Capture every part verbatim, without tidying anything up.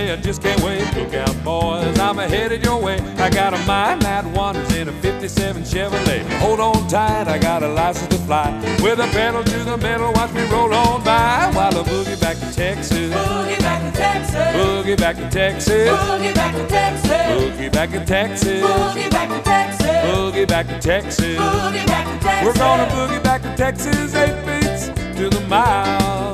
say I just can't wait. Look out, boys, I'm headed your way. I got a mind that wanders in a fifty-seven Chevrolet. Hold on tight, I got a license to fly. With a pedal to the metal, watch me roll on by while I boogie back to Texas. Boogie back to Texas. Boogie back to Texas. Boogie back to Texas. Boogie back to Texas. Boogie back to Texas. Boogie back to Texas. Boogie back to Texas. We're gonna boogie back to Texas, eight beats to the mile.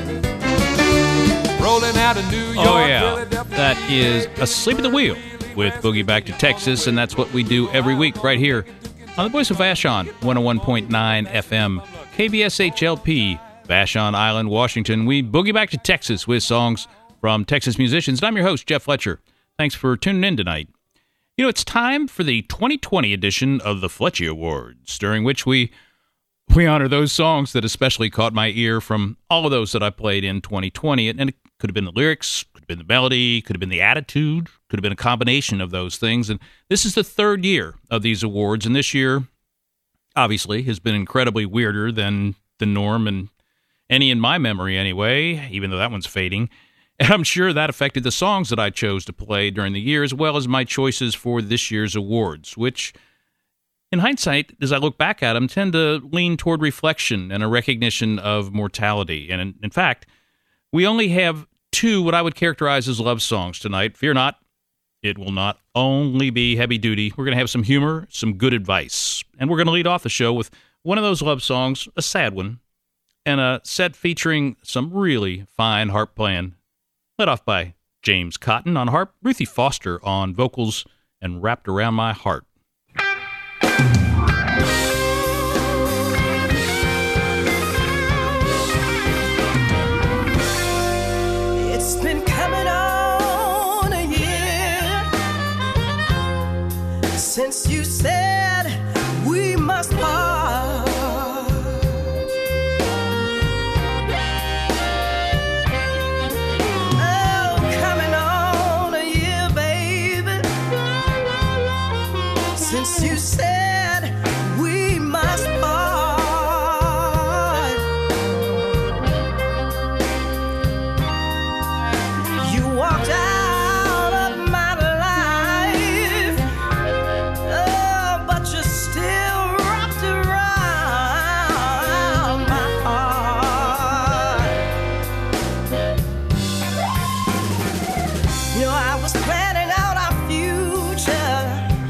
Rolling out of New York. Oh, yeah. That is Asleep at the Wheel with Boogie Back to Texas, and that's what we do every week right here on the Voice of Vashon, one oh one point nine F M, K B S H L P, Vashon Island, Washington. We boogie back to Texas with songs from Texas musicians, and I'm your host, Jeff Fletcher. Thanks for tuning in tonight. You know, it's time for the twenty twenty edition of the Fletcher Awards, during which we we honor those songs that especially caught my ear from all of those that I played in twenty twenty. And it could have been the lyrics, could have been the melody, could have been the attitude, could have been a combination of those things. And this is the third year of these awards, and this year, obviously, has been incredibly weirder than the norm, and any in my memory anyway, even though that one's fading. And I'm sure that affected the songs that I chose to play during the year, as well as my choices for this year's awards, which, in hindsight, as I look back at them, tend to lean toward reflection and a recognition of mortality. And in, in fact, we only have two what I would characterize as love songs tonight. Fear not, it will not only be heavy duty. We're going to have some humor, some good advice. And we're going to lead off the show with one of those love songs, a sad one, and a set featuring some really fine harp playing. Led off by James Cotton on harp, Ruthie Foster on vocals, and Wrapped Around My Heart. It's been coming on a year since you said we must part. Oh, coming on a year, baby, since you said we must part. You walked out of my life, oh, but you still wrapped around my heart. You know, I was planning out our future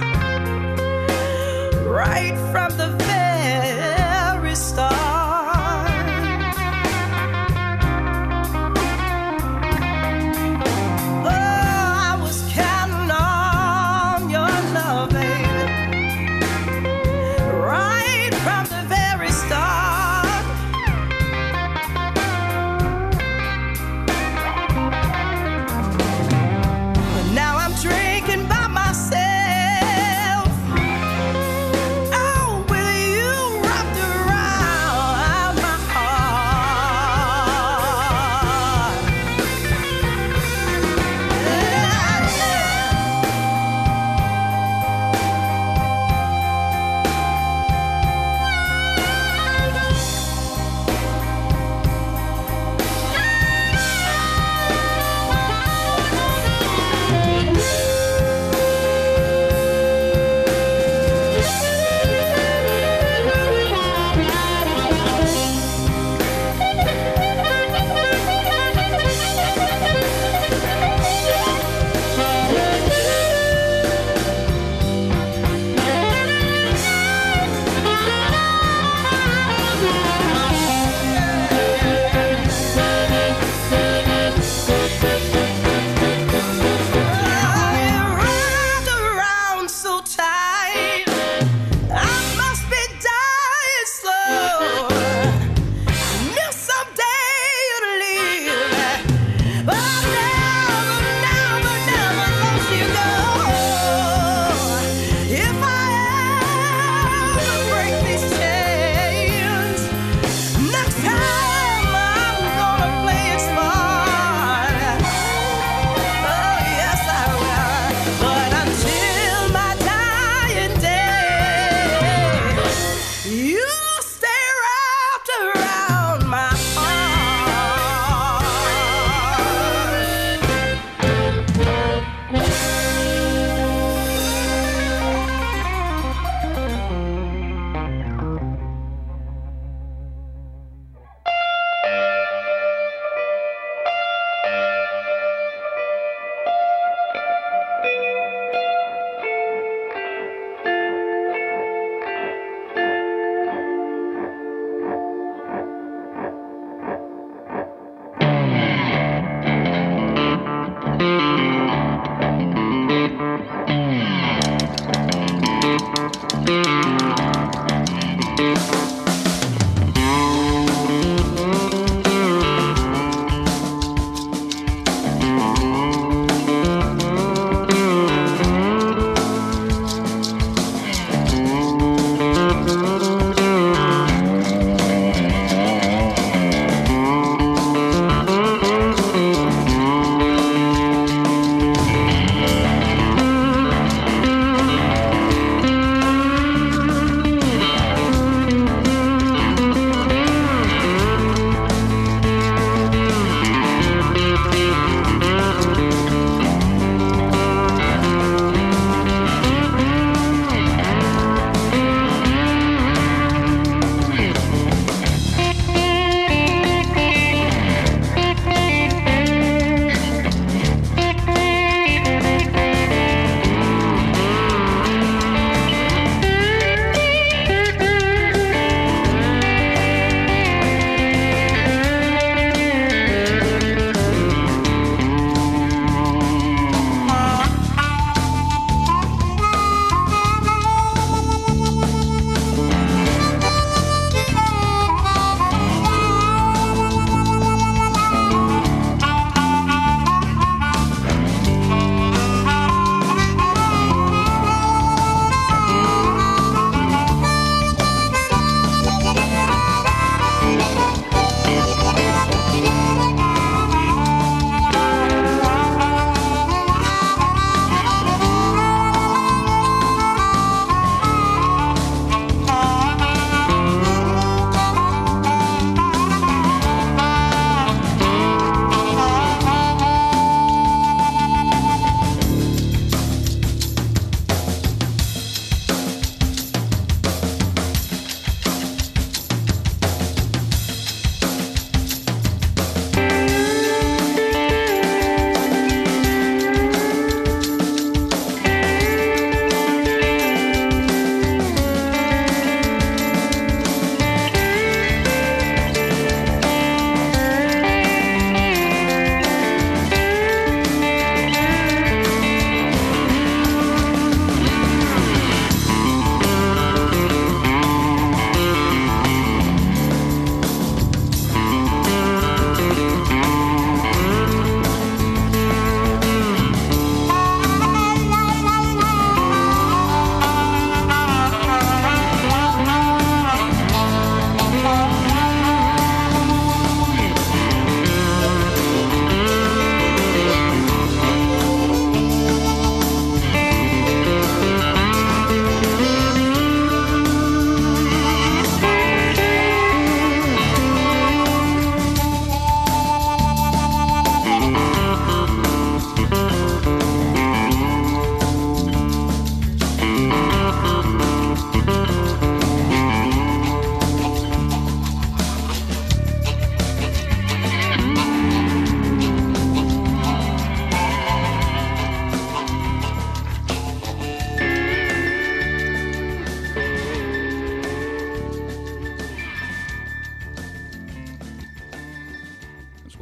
right from the very start. Oh, I was counting on your love, baby, right from the very start. But now I'm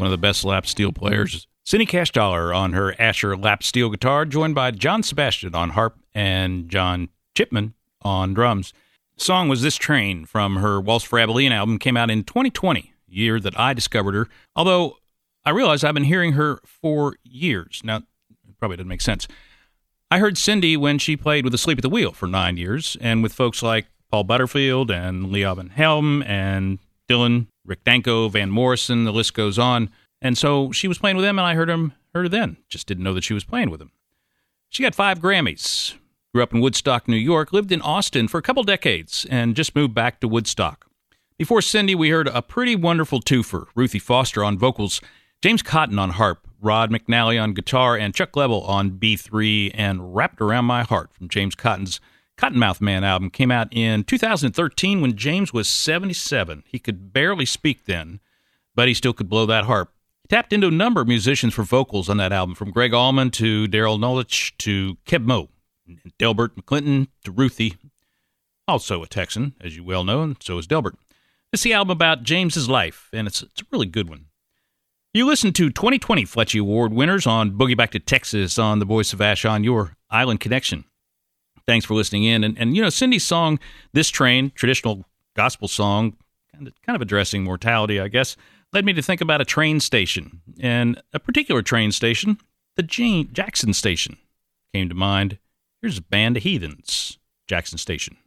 one of the best lap steel players. Cindy Cashdollar on her Asher lap steel guitar, joined by John Sebastian on harp and John Chipman on drums. The song was This Train from her Waltz for Abilene album, came out in twenty twenty, year that I discovered her, although I realized I've been hearing her for years. Now, it probably doesn't make sense. I heard Cindy when she played with Asleep at the Wheel for nine years, and with folks like Paul Butterfield and Lee Alvin Helm and Dylan, Rick Danko, Van Morrison, the list goes on. And so she was playing with them, and I heard him, heard her then. Just didn't know that she was playing with them. She got five Grammys. Grew up in Woodstock, New York, lived in Austin for a couple decades, and just moved back to Woodstock. Before Cindy, we heard a pretty wonderful twofer. Ruthie Foster on vocals, James Cotton on harp, Rod McNally on guitar, and Chuck Leavell on B three, and Wrapped Around My Heart from James Cotton's Cottonmouth Man album. Came out in two thousand thirteen when James was seventy-seven. He could barely speak then, but he still could blow that harp. He tapped into a number of musicians for vocals on that album, from Greg Allman to Daryl Nulich to Keb Mo, Delbert McClinton to Ruthie, also a Texan, as you well know, and so is Delbert. It's the album about James's life, and it's, it's a really good one. You listen to twenty twenty Fletchy Award winners on Boogie Back to Texas on the Voice of Vashon, your Island Connection. Thanks for listening in. And, and you know, Cindy's song, This Train, traditional gospel song, kind of, kind of addressing mortality, I guess, led me to think about a train station. And a particular train station, the Jane, Jackson Station, came to mind. Here's a band of heathens, Jackson Station.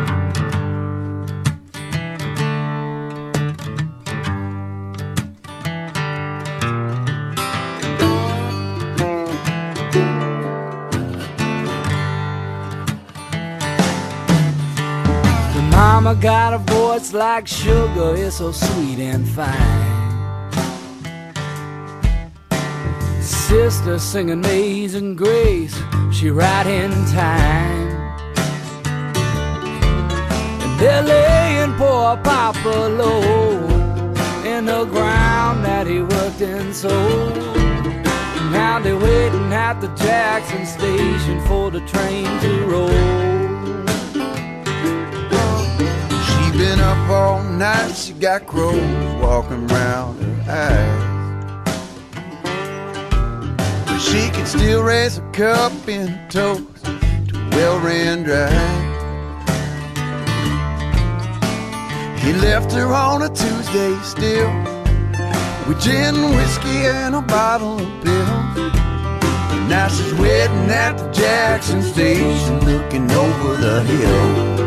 Mama got a voice like sugar, it's so sweet and fine. Sister sing Amazing Grace, she right in time. And they're laying poor Papa low in the ground that he worked and sold. Now they're waiting at the Jackson Station for the train to roll. Been up all night, she got crows walking around her eyes. But she can still raise a cup in a toast to a well-ran drive. He left her on a Tuesday still, with gin and whiskey and a bottle of pills. Now she's waiting at the Jackson Station, looking over the hill.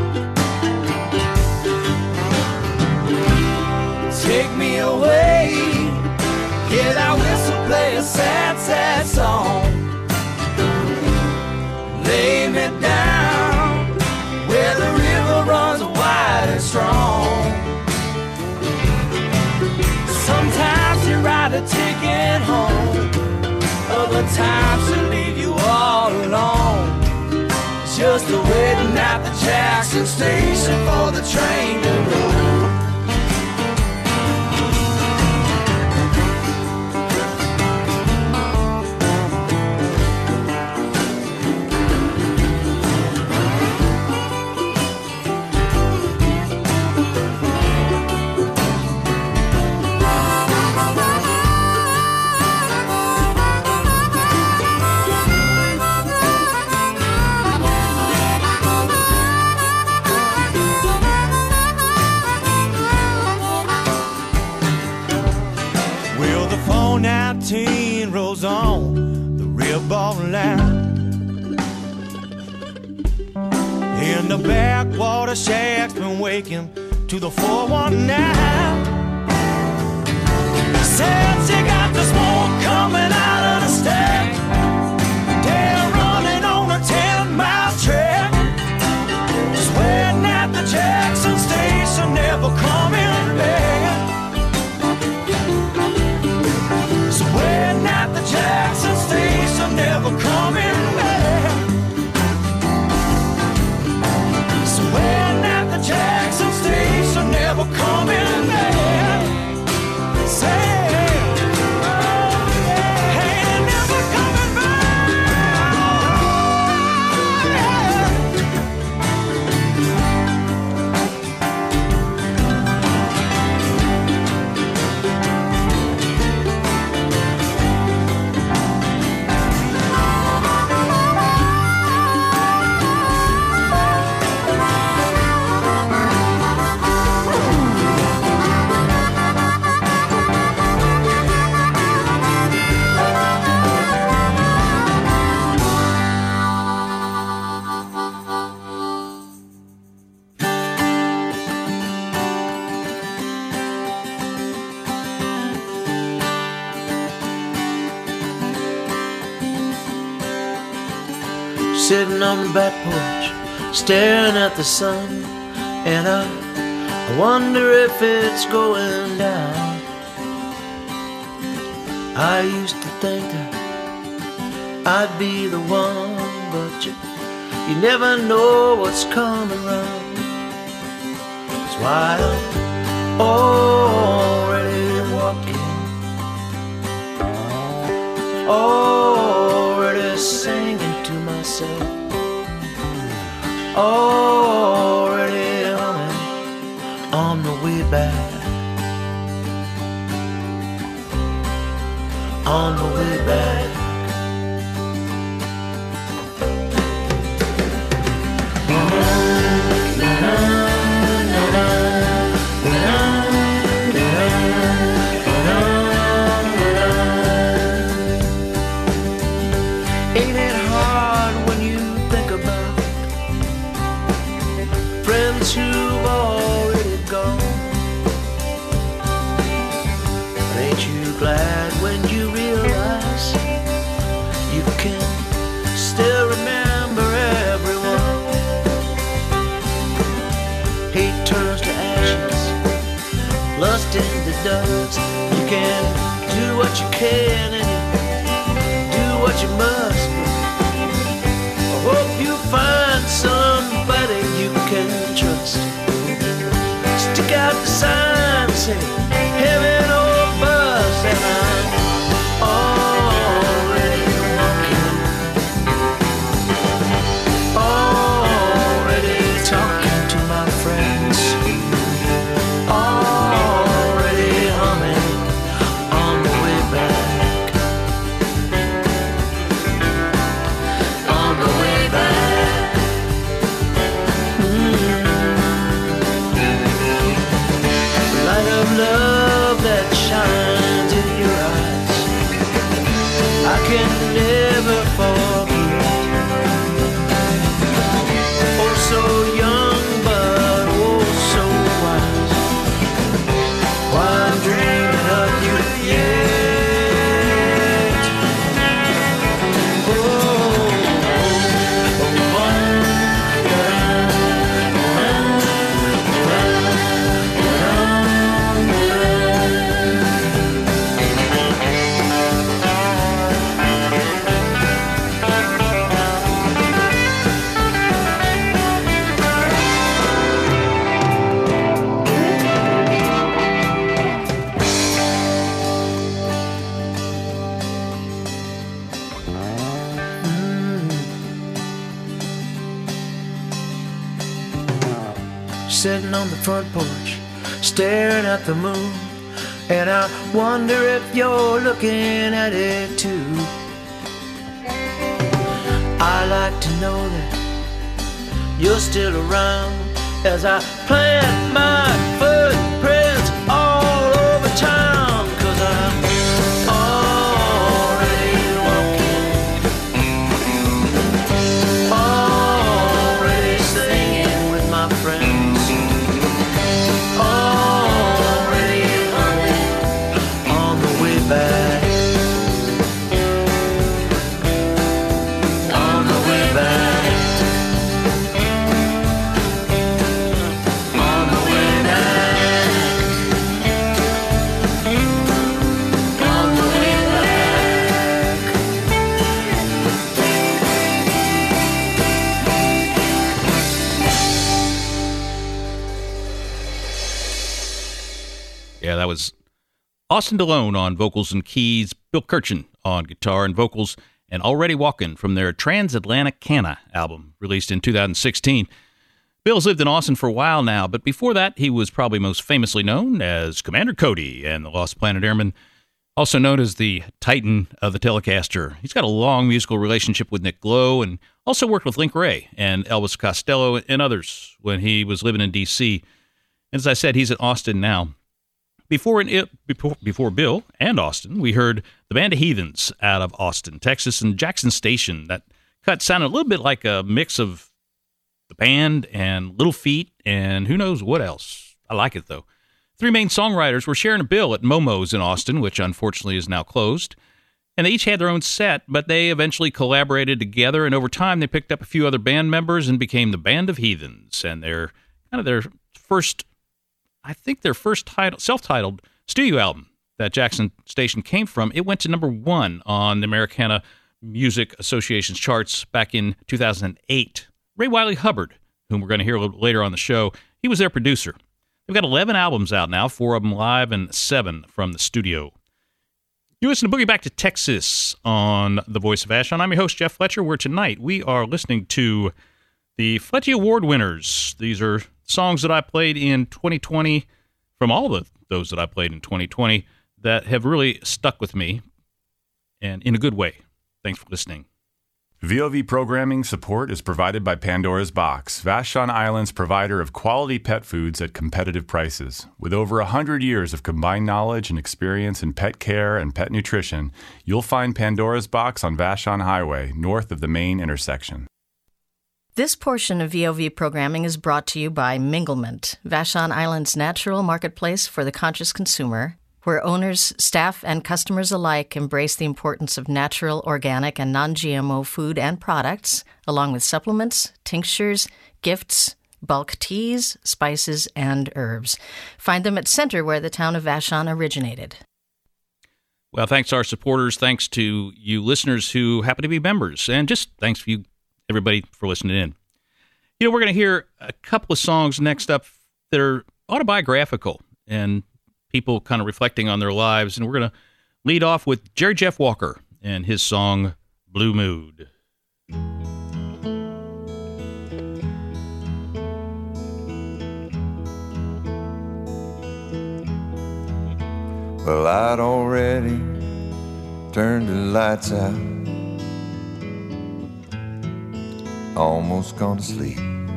Take me away, hear that whistle play a sad, sad song. Lay me down where the river runs wide and strong. Sometimes you ride a ticket home, other times she'll leave you all alone. Just a waiting at the Jackson Station for the train to roll. Rolls on the real ball line. In the backwater shack's been waking to the four one nine. Said she got the smoke coming out of the stack. They're running on a ten mile track. Just waiting at the Jackson Station, never coming back. Waiting at the Jackson Station, never coming back. So waiting at the Jackson Station, never coming back. Say, oh yeah, hey, never coming back. Sitting on the back porch, staring at the sun, and I, I wonder if it's going down. I used to think that I'd be the one, but you, you never know what's coming around. That's why I'm already walking, already singing to myself, already humming on the way back, on the way back. Ain't it hard when you think about friends who've already gone? But ain't you glad when you realize you can still remember everyone? Hate turns to ashes, lust into dust. You can do what you can and you do what you must. I hope you find somebody you can trust. Stick out the sign, say heaven or bust, and I'm already walking, already talking to my friends, already humming on the way back, on the way back. Mm. The light of love that shines in your eyes, I can never forget. Oh, so young, but oh, so wise. Why I'm dreaming of you yet. Oh, oh, oh, sitting on the front porch, staring at the moon, and I wonder if you're looking at it too. I like to know that you're still around as I plant my footprints all over town, 'cause I'm already walking, already singing with my friends, already humming on the way back, on the way back, on the way back, on the way back. Yeah, that was Austin DeLone on vocals and keys, Bill Kirchen on guitar and vocals, and Already Walkin' from their Transatlanticana album, released in two thousand sixteen. Bill's lived in Austin for a while now, but before that, he was probably most famously known as Commander Cody and the Lost Planet Airmen, also known as the Titan of the Telecaster. He's got a long musical relationship with Nick Lowe and also worked with Link Wray and Elvis Costello and others when he was living in D C. And as I said, he's in Austin now. Before, in, before, before Bill and Austin, we heard the Band of Heathens out of Austin, Texas, and Jackson Station. That cut sounded a little bit like a mix of the band and Little Feat and who knows what else. I like it, though. Three main songwriters were sharing a bill at Momo's in Austin, which unfortunately is now closed. And they each had their own set, but they eventually collaborated together, and over time they picked up a few other band members and became the Band of Heathens. And their kind of their first, I think their first title, self-titled studio album that Jackson Station came from, it went to number one on the Americana Music Association's charts back in two thousand eight. Ray Wiley Hubbard, whom we're going to hear a little later on the show, he was their producer. They've got eleven albums out now, four of them live and seven from the studio. You listen to Boogie Back to Texas on The Voice of Vashon. I'm your host, Jeff Fletcher, where tonight we are listening to the Fletchy Award winners. These are songs that I played in twenty twenty, from all of those that I played in twenty twenty, that have really stuck with me, and in a good way. Thanks for listening. V O V programming support is provided by Pandora's Box, Vashon Island's provider of quality pet foods at competitive prices. With over one hundred years of combined knowledge and experience in pet care and pet nutrition, you'll find Pandora's Box on Vashon Highway, north of the main intersection. This portion of V O V programming is brought to you by Minglement, Vashon Island's natural marketplace for the conscious consumer, where owners, staff, and customers alike embrace the importance of natural, organic, and non-G M O food and products, along with supplements, tinctures, gifts, bulk teas, spices, and herbs. Find them at Center, where the town of Vashon originated. Well, thanks to our supporters, thanks to you listeners who happen to be members, and just thanks for you, everybody, for listening in. You know, we're going to hear a couple of songs next up that are autobiographical and people kind of reflecting on their lives, and we're going to lead off with Jerry Jeff Walker and his song, Blue Mood. Well, I'd already turned the lights out, almost gone to sleep,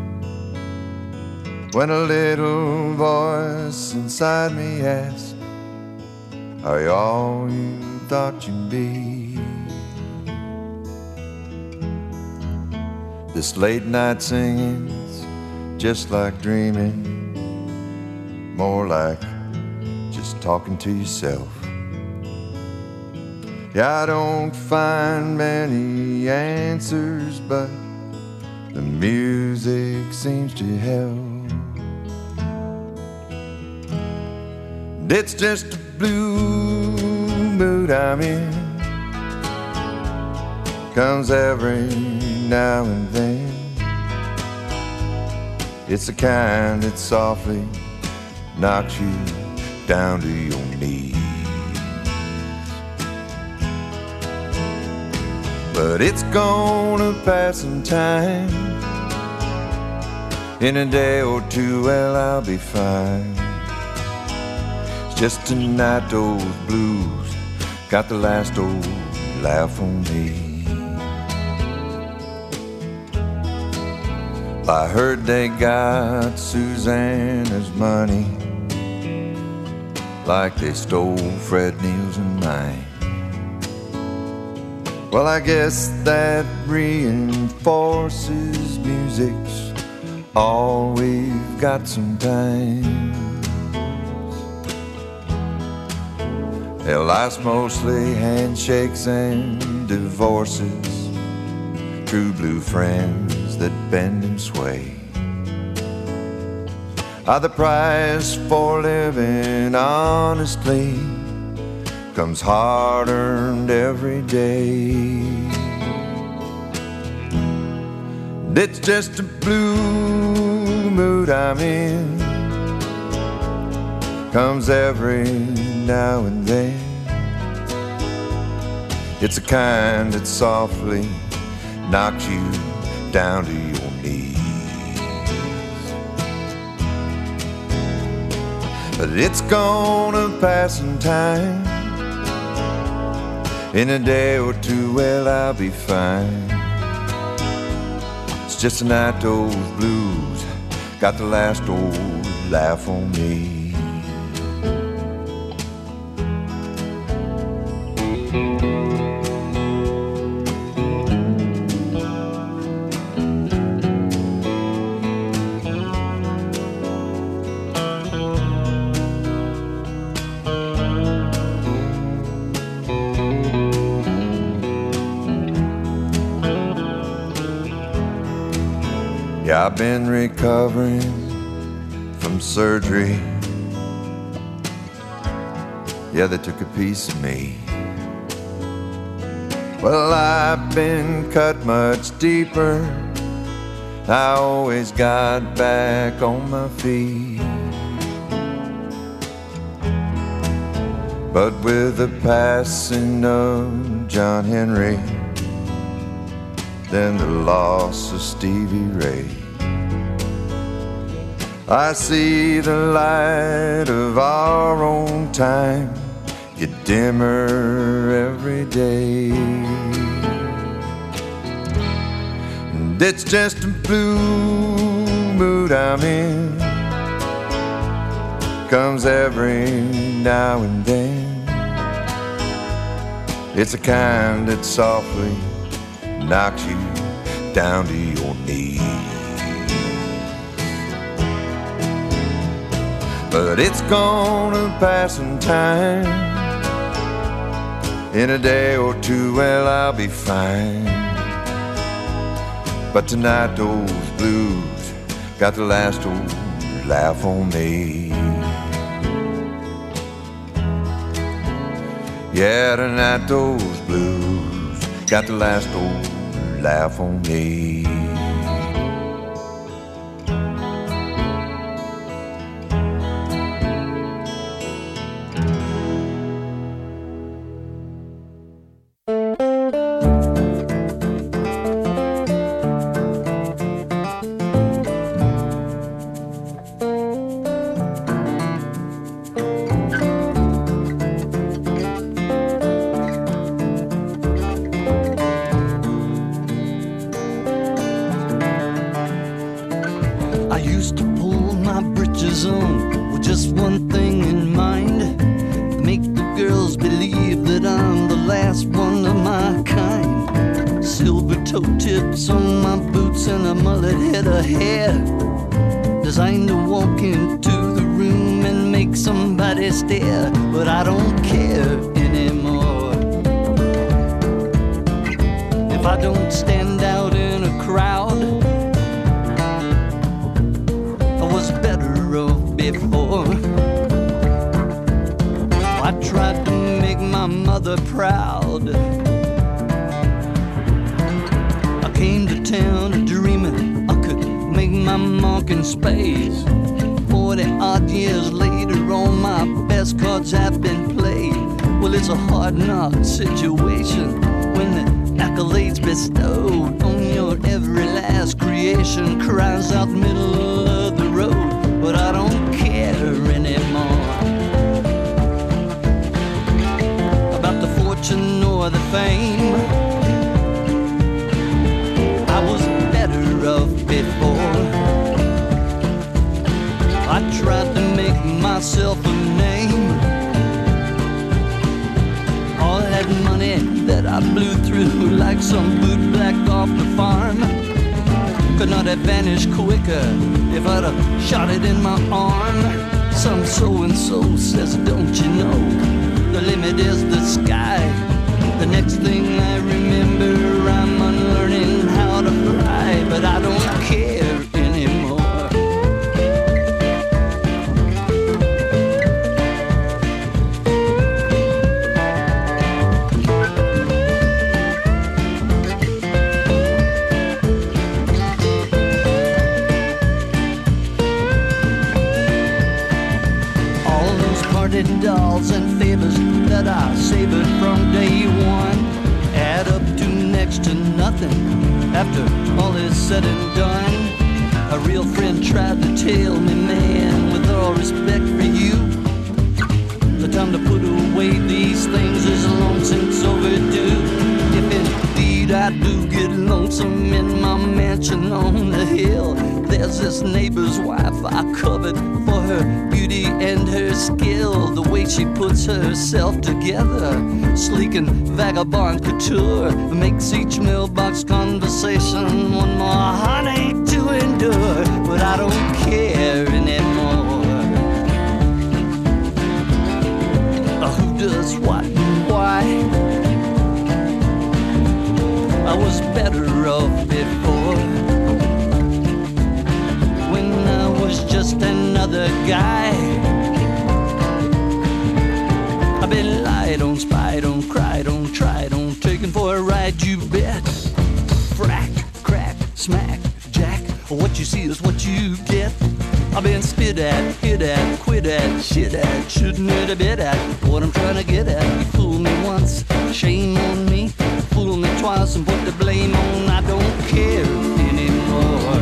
when a little voice inside me asked, are you all you thought you'd be? This late night singing's just like dreaming, more like just talking to yourself. Yeah, I don't find many answers, but the music seems to help. It's just a blue mood I'm in, comes every now and then. It's the kind that softly knocks you down to your knees. But it's gonna pass in time. In a day or two, well, I'll be fine. Just tonight those blues got the last old laugh on me. I heard they got Susanna's money, like they stole Fred Neal's and mine. Well, I guess that reinforces music's all we've got sometimes. Their life's mostly handshakes and divorces, true blue friends that bend and sway, are the price for living honestly, comes hard-earned every day. It's just a blue mood I'm in, comes every now and then. It's the kind that softly knocks you down to your knees. But it's gonna pass in time. In a day or two, well, I'll be fine. It's just a night those blues got the last old laugh on me. Yeah, I've been recovering from surgery. Yeah, they took a piece of me. Well, I've been cut much deeper. I always got back on my feet. But with the passing of John Henry, then the loss of Stevie Ray, I see the light of our own time get dimmer every day. And it's just a blue mood I'm in, comes every now and then. It's a kind that softly knocks you down to your knees. But it's gonna pass in time. In a day or two, well, I'll be fine. But tonight those blues got the last old laugh on me. Yeah, tonight those blues got the last old laugh on me. Situation when the accolades bestowed on your every last creation cries out middle of the road, but I don't care anymore about the fortune or the fame. I was better off before. I tried to make myself a name. All that money that I blew through like some bootblack off the farm could not have vanished quicker if I'd have shot it in my arm. Some so-and-so says, don't you know, the limit is the sky. The next thing I remember, I'm unlearning how to fly, but I don't care anymore. Dolls and favors that I savored from day one add up to next to nothing after all is said and done. A real friend tried to tell me, man, with all respect for you, the time to put away these things is long since overdue. If indeed I do get lonesome in my mansion on the hill, there's this neighbor's wife I covet for her beauty and her skill. The way she puts herself together, sleek and vagabond couture, makes each mailbox conversation one more heartache to endure. But I don't care anymore who does what and why. I was better off before. smack, Jack. What you see is what you get. I've been spit at, hit at, quit at, shit at, shouldn't it have been at? What I'm trying to get at, you fooled me once, shame on me. Fool me twice and put the blame on. I don't care anymore.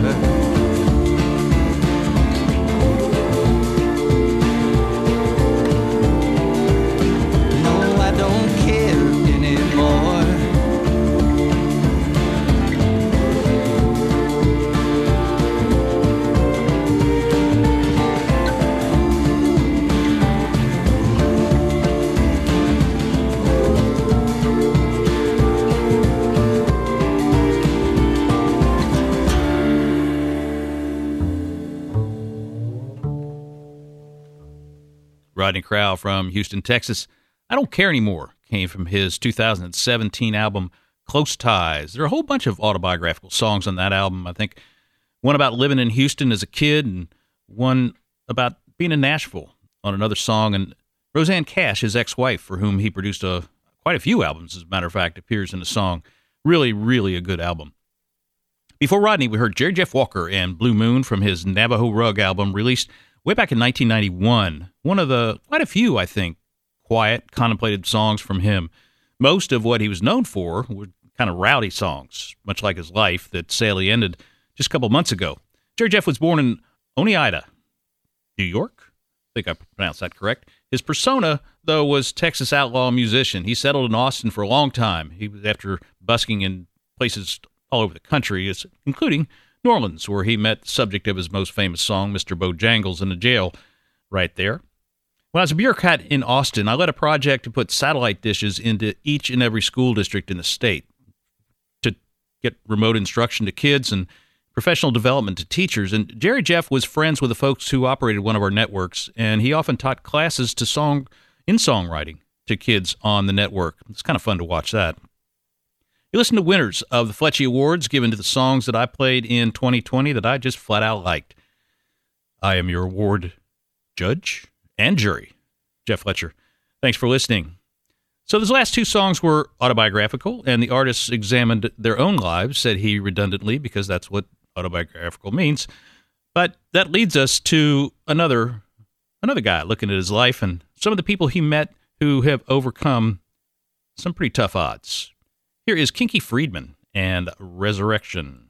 No, I don't care anymore. Rodney Crowell from Houston, Texas. I Don't Care Anymore came from his two thousand seventeen album, Close Ties. There are a whole bunch of autobiographical songs on that album. I think one about living in Houston as a kid and one about being in Nashville on another song. And Rosanne Cash, his ex-wife, for whom he produced a, quite a few albums, as a matter of fact, appears in the song. Really, really a good album. Before Rodney, we heard Jerry Jeff Walker and Blue Moon from his Navajo Rug album, released way back in nineteen ninety-one, one of the, quite a few, I think, quiet, contemplated songs from him. Most of what he was known for were kind of rowdy songs, much like his life that sadly ended just a couple months ago. Jerry Jeff was born in Oneida, New York. I think I pronounced that correct. His persona, though, was Texas outlaw musician. He settled in Austin for a long time. He was after busking in places all over the country, including New Orleans, where he met the subject of his most famous song, Mister Bojangles, in the jail right there. When I was a bureaucrat in Austin, I led a project to put satellite dishes into each and every school district in the state to get remote instruction to kids and professional development to teachers. And Jerry Jeff was friends with the folks who operated one of our networks, and he often taught classes to song in songwriting to kids on the network. It's kind of fun to watch that. You listen to winners of the Fletchy Awards given to the songs that I played in twenty twenty that I just flat out liked. I am your award judge and jury, Jeff Fletcher. Thanks for listening. So those last two songs were autobiographical, and the artists examined their own lives, said he redundantly, because that's what autobiographical means. But that leads us to another another guy looking at his life and some of the people he met who have overcome some pretty tough odds. Here is Kinky Friedman and Resurrection.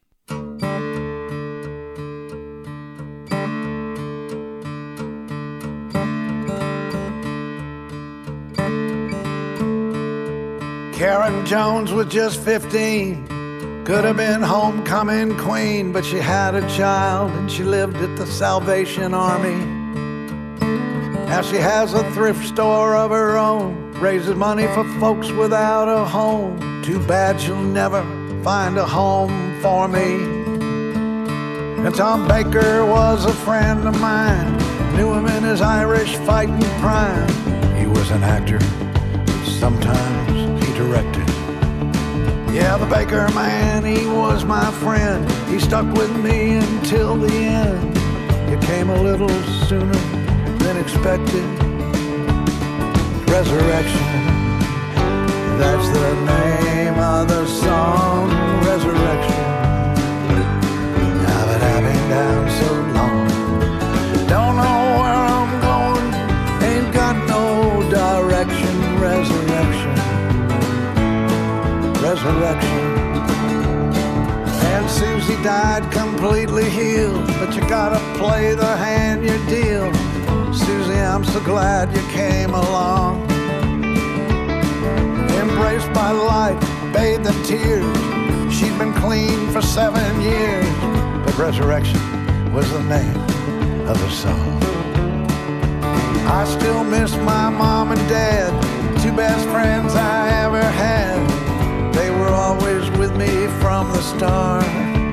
Karen Jones was just fifteen, could have been homecoming queen, but she had a child and she lived at the Salvation Army. Now she has a thrift store of her own, raises money for folks without a home. Too bad she'll never find a home for me. And Tom Baker was a friend of mine, knew him in his Irish fighting prime. He was an actor, but sometimes he directed. Yeah, the Baker man, he was my friend. He stuck with me until the end. It came a little sooner than expected. Resurrection, that's the name of the song, Resurrection. Now that I've been down so long, don't know where I'm going, ain't got no direction. Resurrection, resurrection. And Susie died completely healed, but you gotta play the hand you're dealt. Susie, I'm so glad you came along. Embraced by light, bathed in tears. She'd been clean for seven years, but resurrection was the name of the song. I still miss my mom and dad, two best friends I ever had. They were always with me from the start.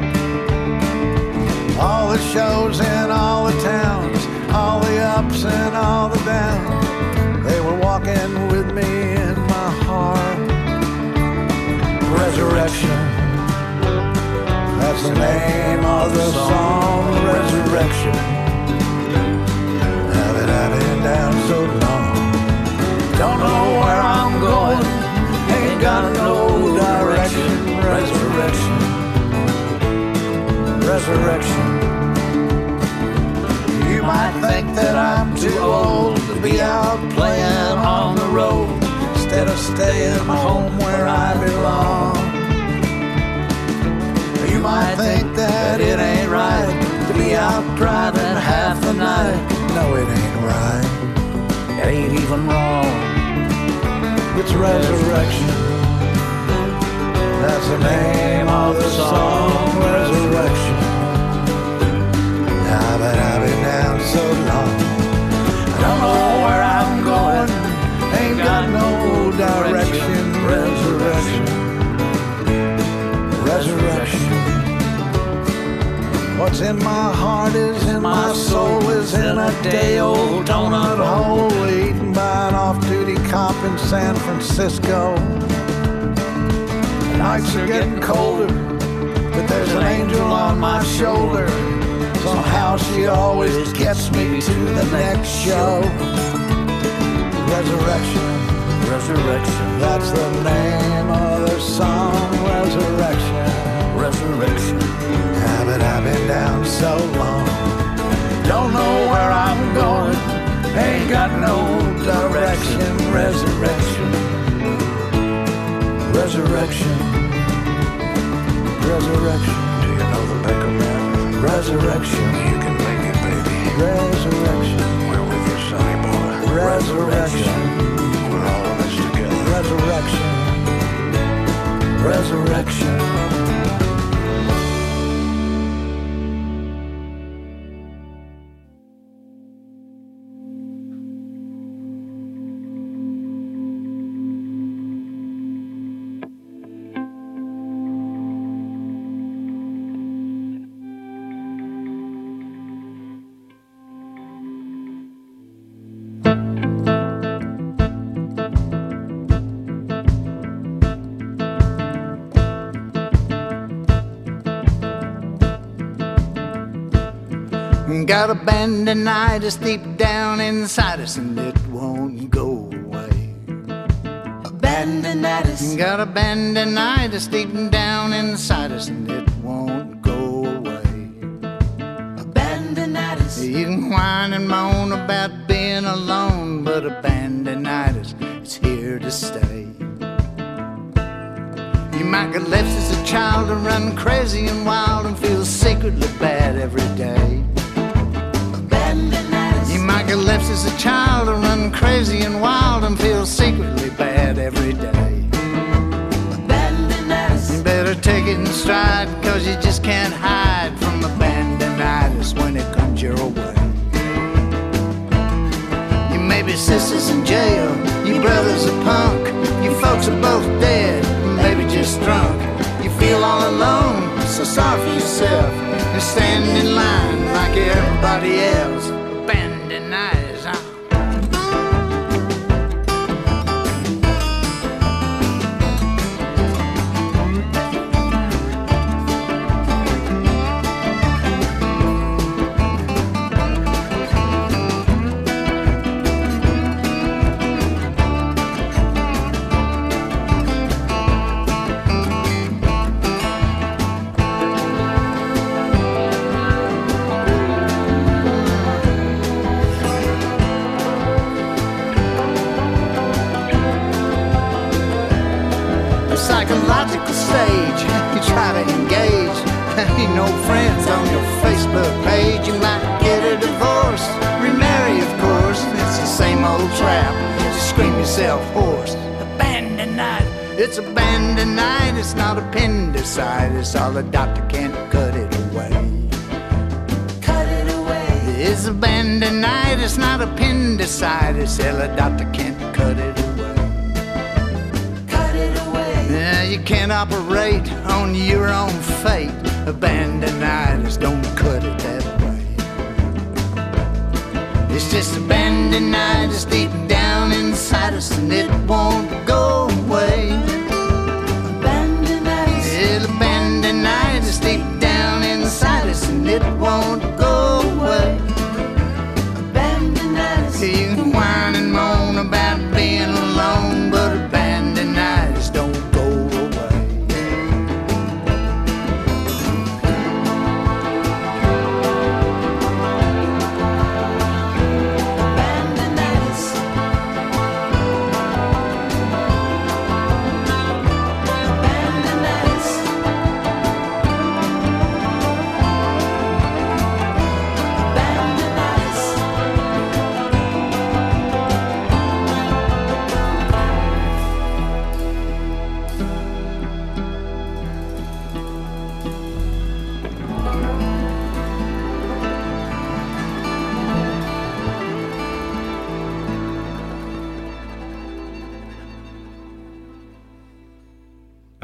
All the shows in all the towns, all the ups and all the downs, they were walking with me in my heart. Resurrection, that's the name of the song, Resurrection. Now that I've been down so long, don't know where I'm going, ain't got no direction. Resurrection, resurrection. You might think that I'm too old to be out playing on the road instead of staying home where I belong. You might think that it ain't right to be out driving half the night. No, it ain't right. It ain't even wrong. It's resurrection. That's the name of the song, resurrection. Now that I've been down so long, I don't know where I'm going, ain't got no direction. Resurrection, resurrection. What's in my heart is in my soul, is in a day-old donut hole eaten by an off-duty cop in San Francisco. The nights are getting colder, but there's an angel on my shoulder. Somehow she always gets me to the next show. Resurrection, resurrection. That's the name of the song, resurrection, resurrection. Now that I've been down so long, don't know where I'm going, ain't got no direction. Resurrection, resurrection, resurrection. Do you know the Baker man? Resurrection, you can make it, baby. Resurrection, we're with you, sonny boy. Resurrection, we're all in this together. Resurrection, resurrection. Got a bandinitis deep down inside us and it won't go away. A bandinitis. Got a bandinitis deep down inside us and it won't go away. A bandinitis. You can whine and moan about being alone, but a bandinitis is here to stay. You might get left as a child and run crazy and wild and feel secretly bad every day. You might get left as a child and run crazy and wild and feel secretly bad every day. You better take it in stride, cause you just can't hide from the bandinitis when it comes your way. You may be sisters in jail, your brother's a punk, your folks are both dead, maybe just drunk. You feel all alone, so sorry for yourself. You stand in line like everybody else. Bandinitis, huh? Psychological stage, you try to engage. Ain't no friends on your Facebook page. You might get a divorce, remarry of course. It's the same old trap, just scream yourself hoarse. Bandinitis, it's a bandinitis, not appendicitis. All the doctor can't cut it away. Cut it away. It's a bandinitis, not appendicitis. Hell, the doctor can't cut it away. Yeah, you can't operate on your own fate. A bandinitis don't cut it that way. It's just a bandinitis deep down inside us and it won't go away. Bandinitis. Yeah, the bandinitis deep down inside us and it won't go away. Bandinitis. You can whine and moan about being alone, but a bandinitis don't go away.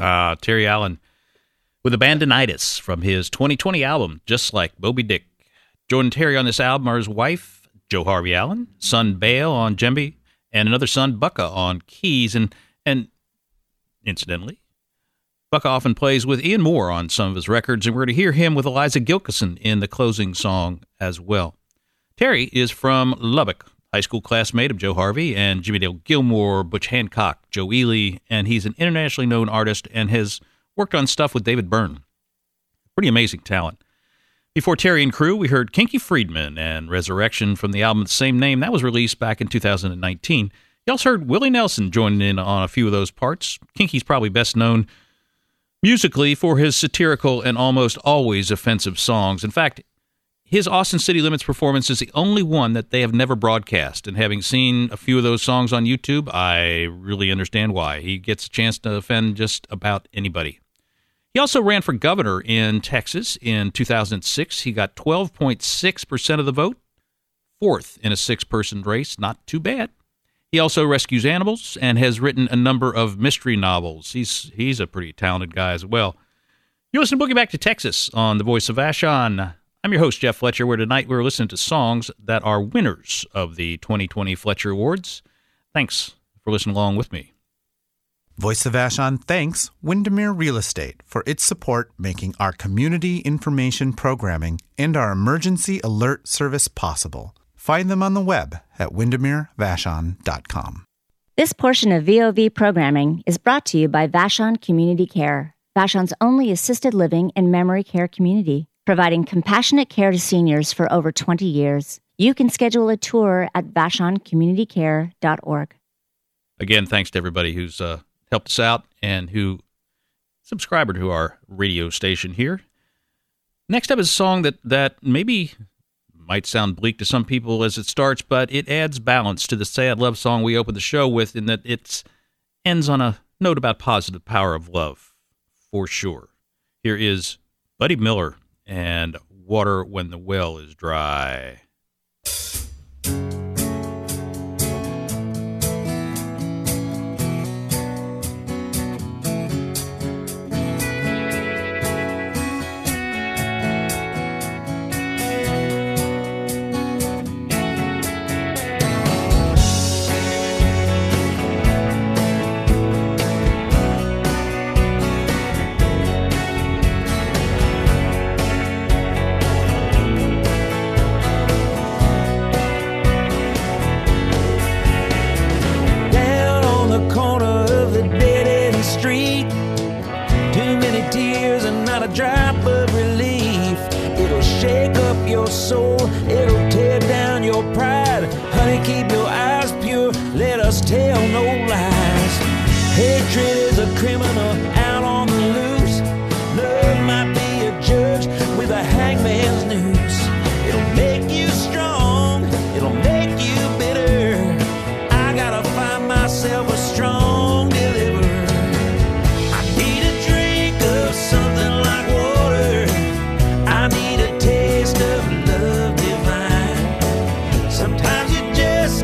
Uh, Terry Allen with Abandonitis from his twenty twenty album, Just Like Moby Dick. Joining Terry on this album are his wife, Joe Harvey Allen, son Bale on djembe, and another son, Bucka, on keys. And, and incidentally, Bucka often plays with Ian Moore on some of his records, and we're going to hear him with Eliza Gilkyson in the closing song as well. Terry is from Lubbock, high school classmate of Joe Harvey and Jimmy Dale Gilmore, Butch Hancock, Joe Ely, and he's an internationally known artist and has worked on stuff with David Byrne. Pretty amazing talent. Before Terry and crew, we heard Kinky Friedman and Resurrection from the album of the same name. That was released back in two thousand nineteen. You also heard Willie Nelson joining in on a few of those parts. Kinky's probably best known musically for his satirical and almost always offensive songs. In fact, his Austin City Limits performance is the only one that they have never broadcast. And having seen a few of those songs on YouTube, I really understand why. He gets a chance to offend just about anybody. He also ran for governor in Texas in two thousand six. He got twelve point six percent of the vote, fourth in a six-person race. Not too bad. He also rescues animals and has written a number of mystery novels. He's he's a pretty talented guy as well. You listen to Boogie Back to Texas on the Voice of Vashon. I'm your host, Jeff Fletcher, where tonight we're listening to songs that are winners of the twenty twenty Fletcher Awards. Thanks for listening along with me. Voice of Vashon thanks Windermere Real Estate for its support making our community information programming and our emergency alert service possible. Find them on the web at windermere vashon dot com. This portion of V O V programming is brought to you by Vashon Community Care, Vashon's only assisted living and memory care community, providing compassionate care to seniors for over twenty years. You can schedule a tour at vashon community care dot org. Again, thanks to everybody who's uh, helped us out and who subscribed to our radio station here. Next up is a song that, that maybe might sound bleak to some people as it starts, but it adds balance to the sad love song we opened the show with in that it ends on a note about positive power of love, for sure. Here is Buddy Miller and Water When the Well is Dry.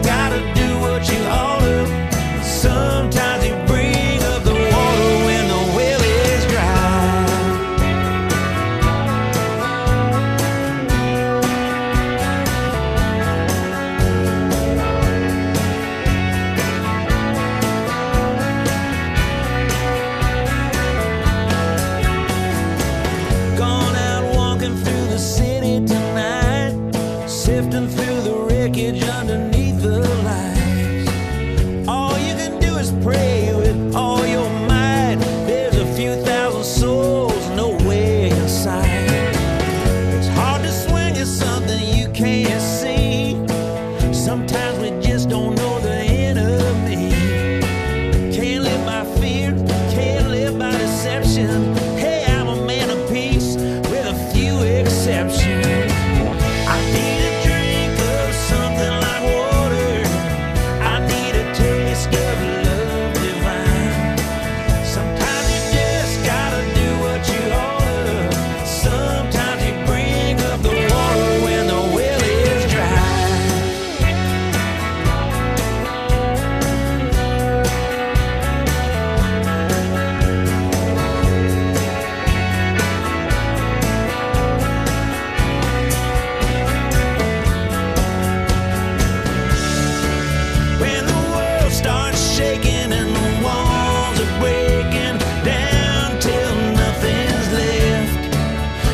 Sometimes you bring up the water when the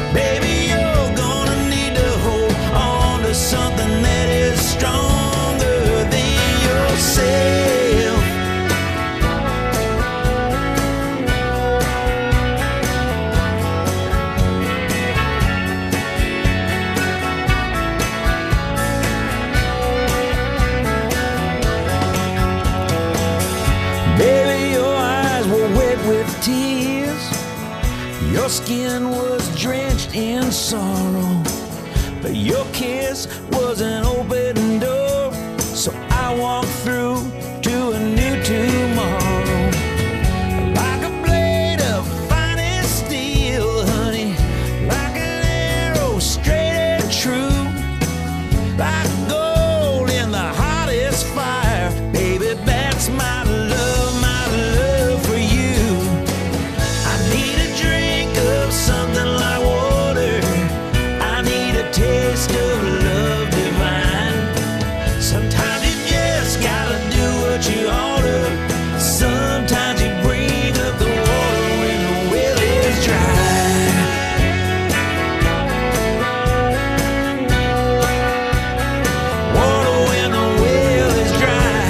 Baby, you're gonna need to hold on to something that is stronger than yourself. Baby, your eyes were wet with tears. Your skin was drenched in sorrow. But your kiss was an open door. So I walked through to a new tomorrow. Like a blade of finest steel, honey. Like an arrow straight and true. Like gold in the hottest fire. Baby, that's my love, my love for you. I need a drink of something like water. I need a taste of love divine. Sometimes you just gotta do what you ought to. Sometimes you bring up the water when the well is dry. Water when the well is dry.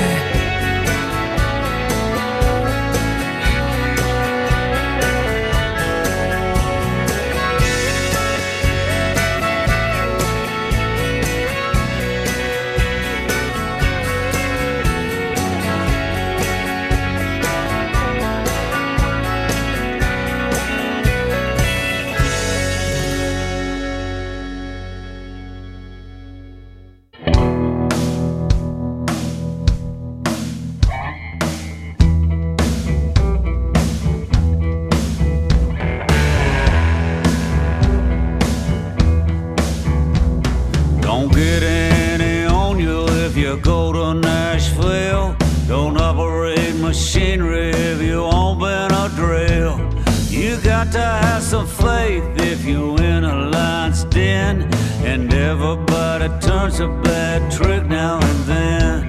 Don't get any on you if you go to Nashville. Don't operate machinery if you open a drill. You got to have some faith if you in a lion's den. And everybody turns a bad trick now and then.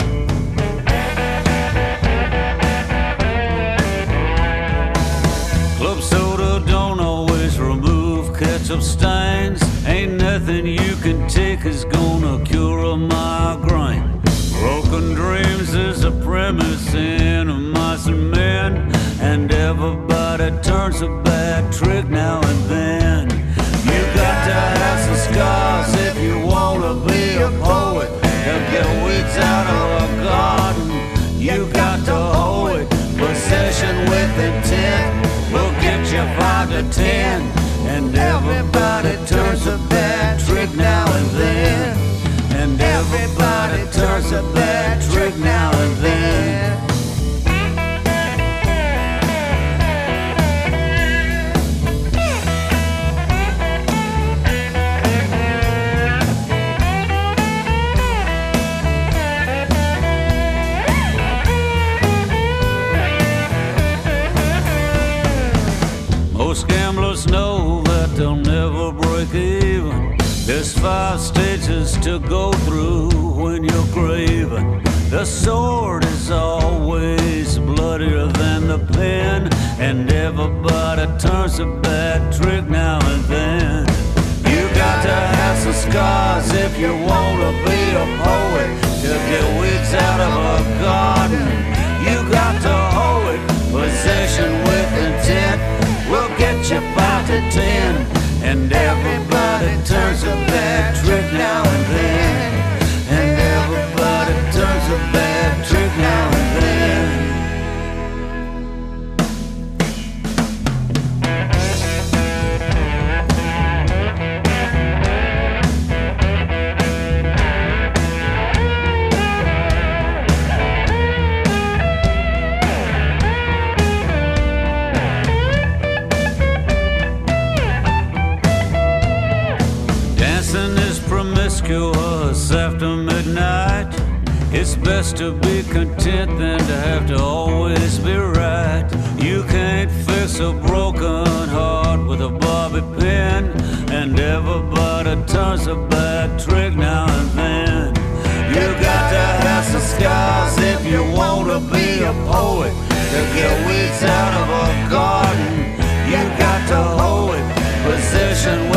Club soda don't always remove ketchup stains. Ain't nothing you can take is gonna cure a migraine. Broken dreams is a premise in a mice and men. And everybody turns a bad trick now and then. You got to have some scars if you wanna be a poet. To get weeds out of a garden, you got to hoe it. Possession with intent will get you five to ten. And everybody turns a bad trick now and then. And everybody turns a bad trick now and then. Most gamblers know that they'll never break even. There's five stages to go through when you're craving. The sword is always bloodier than the pen. And everybody turns a bad trick now and then. You got to have some scars if you wanna be a poet. To get weeds out of a garden, you got to hoe it. Possession with intent will get you five to ten. And everybody turns a bad trick now and then. And everybody turns a bad trick now and then. Promiscuous after midnight. It's best to be content than to have to always be right. You can't fix a broken heart with a bobby pin. And everybody turns a bad trick now and then. You got to have some scars if you wanna be a poet. To get weeds out of a garden, you got to hoe it. Possession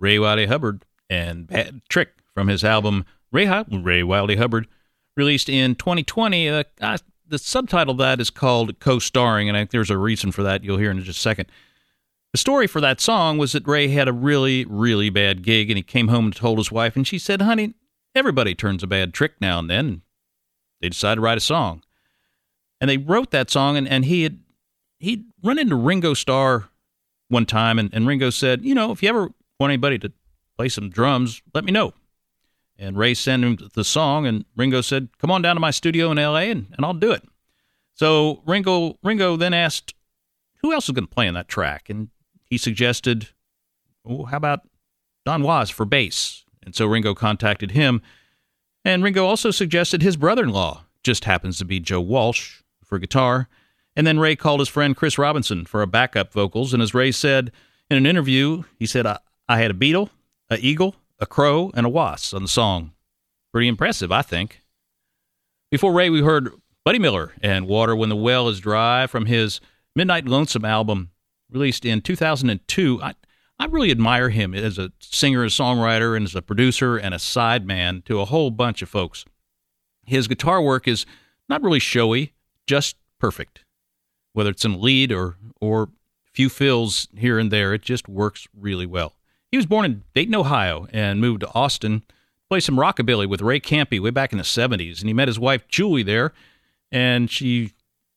Ray Wylie Hubbard and Bad Trick from his album Ray, Ray Wylie Hubbard, released in twenty twenty. Uh, uh, the subtitle of that is called Co-Starring, and I think there's a reason for that you'll hear in just a second. The story for that song was that Ray had a really, really bad gig, and he came home and told his wife, and she said, honey, everybody turns a bad trick now and then. They decided to write a song. And they wrote that song, and, and he had he'd run into Ringo Starr one time, and, and Ringo said, you know, if you ever want anybody to play some drums, let me know. And Ray sent him the song, and Ringo said, come on down to my studio in L A, and, and I'll do it. So Ringo Ringo then asked, who else is going to play on that track? And he suggested, oh, how about Don Was for bass? And so Ringo contacted him, and Ringo also suggested his brother-in-law, just happens to be Joe Walsh, for guitar. And then Ray called his friend Chris Robinson for a backup vocals, and as Ray said in an interview, he said, I, I had a beetle, a eagle, a crow, and a wasp on the song. Pretty impressive, I think. Before Ray, we heard Buddy Miller and Water When the Well is Dry from his Midnight Lonesome album, released in two thousand two. I, I really admire him as a singer, a songwriter, and as a producer and a sideman to a whole bunch of folks. His guitar work is not really showy, just perfect. Whether it's in lead or or few fills here and there, it just works really well. He was born in Dayton, Ohio, and moved to Austin, played some rockabilly with Ray Campy way back in the seventies, and he met his wife, Julie, there, and she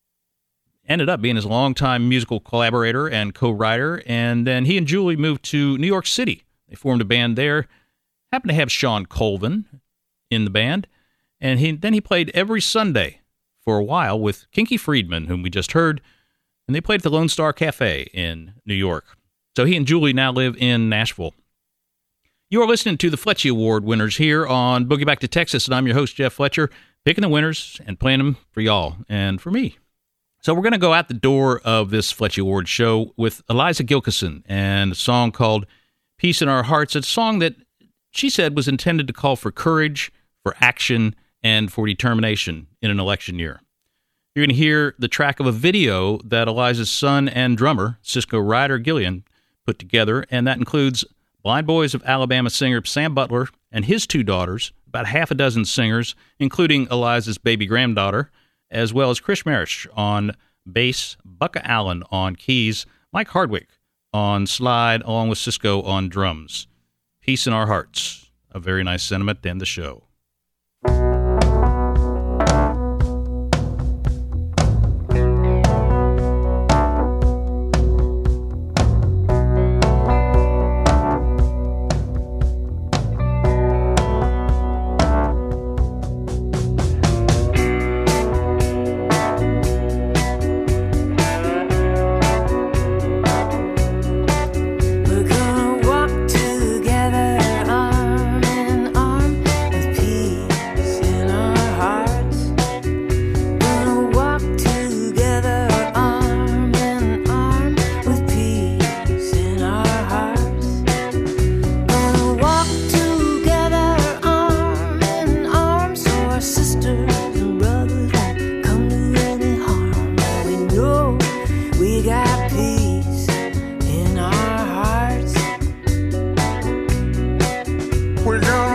ended up being his longtime musical collaborator and co-writer, and then he and Julie moved to New York City. They formed a band there, happened to have Sean Colvin in the band, and he then he played every Sunday for a while with Kinky Friedman, whom we just heard, and they played at the Lone Star Cafe in New York. So he and Julie now live in Nashville. You are listening to the Fletchie Award winners here on Boogie Back to Texas, and I'm your host, Jeff Fletcher, picking the winners and playing them for y'all and for me. So we're going to go out the door of this Fletchie Award show with Eliza Gilkyson and a song called Peace in Our Hearts, a song that she said was intended to call for courage, for action, and for determination in an election year. You're going to hear the track of a video that Eliza's son and drummer, Cisco Ryder Gillian, put together, and that includes Blind Boys of Alabama singer Sam Butler and his two daughters, about half a dozen singers, including Eliza's baby granddaughter, as well as Chris Marish on bass, Bucka Allen on keys, Mike Hardwick on slide, along with Cisco on drums. Peace in Our Hearts, a very nice sentiment to end the show. We're gonna